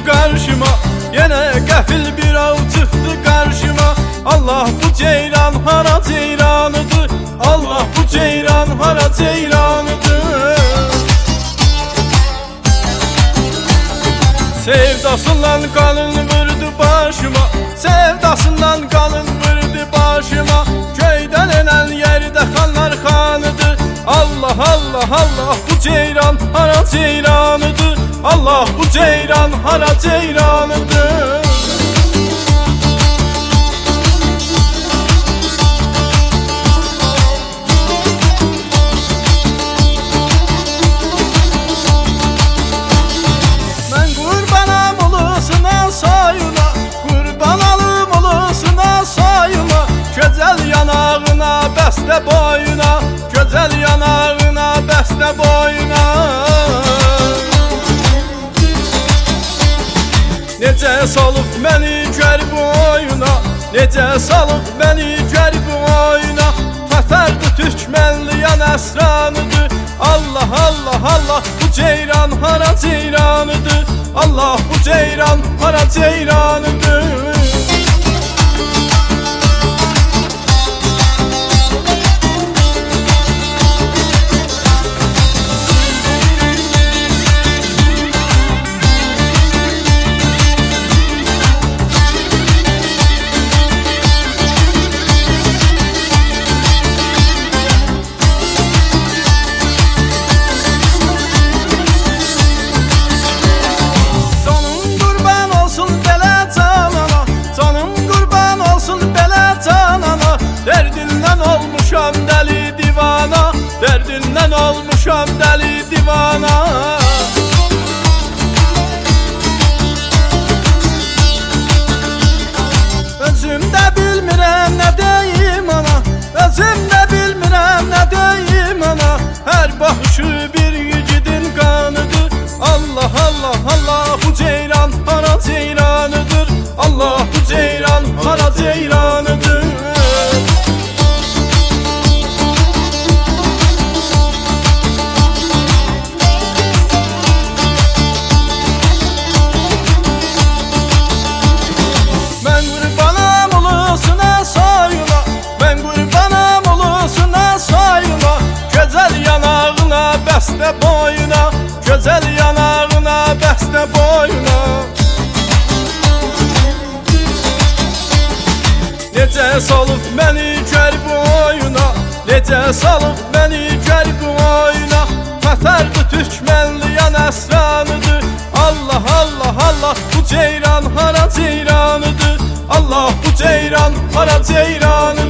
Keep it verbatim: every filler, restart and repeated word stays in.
karşıma, yine qəfil bir av çıxdı karşıma. Allah bu ceyran hara ceyranıdır, Allah bu ceyran hara ceyranıdır. Sevdasından qalın vurdu başıma, sevdasından qalın vurdu başıma. Köydən enən yerdə xanlar xanıdır. Allah Allah Allah bu ceyran hara ceyranıdır, Allah bu ceyran hara ceyranıdır. Mən qurbanam ulusuna sayına, qurban alım ulusuna sayına. Gözəl yanağına bəstə boyuna, gözəl yanağına bəstə boyuna. Necə salıb məni gərib oyuna, necə salıb məni gərib oyuna. Fətərdi türkmənliyan əsranıdır. Allah Allah Allah bu ceyran hara ceyranıdır, Allah bu ceyran hara ceyranıdır. Derdindən olmuşam dəli divana, derdindən olmuşam dəli divana. Özüm də bilmirəm nə deyim ana, özüm də bilmirəm nə deyim ana. Hər baxışı bir yiğidin qanıdır. Allah Allah Allah bu ceyran hara ceyranıdır, Allah bu ceyran hara ceyranıdır. Bəstə boyuna, gözəl yanağına bəstə boyuna. Necə salıb məni gərib oyuna, necə salıb məni gərib oyuna. Fətərdi türkmənliyan əsranıdır. Allah Allah Allah bu ceyran hara ceyranıdır, Allah bu ceyran hara ceyranıdır.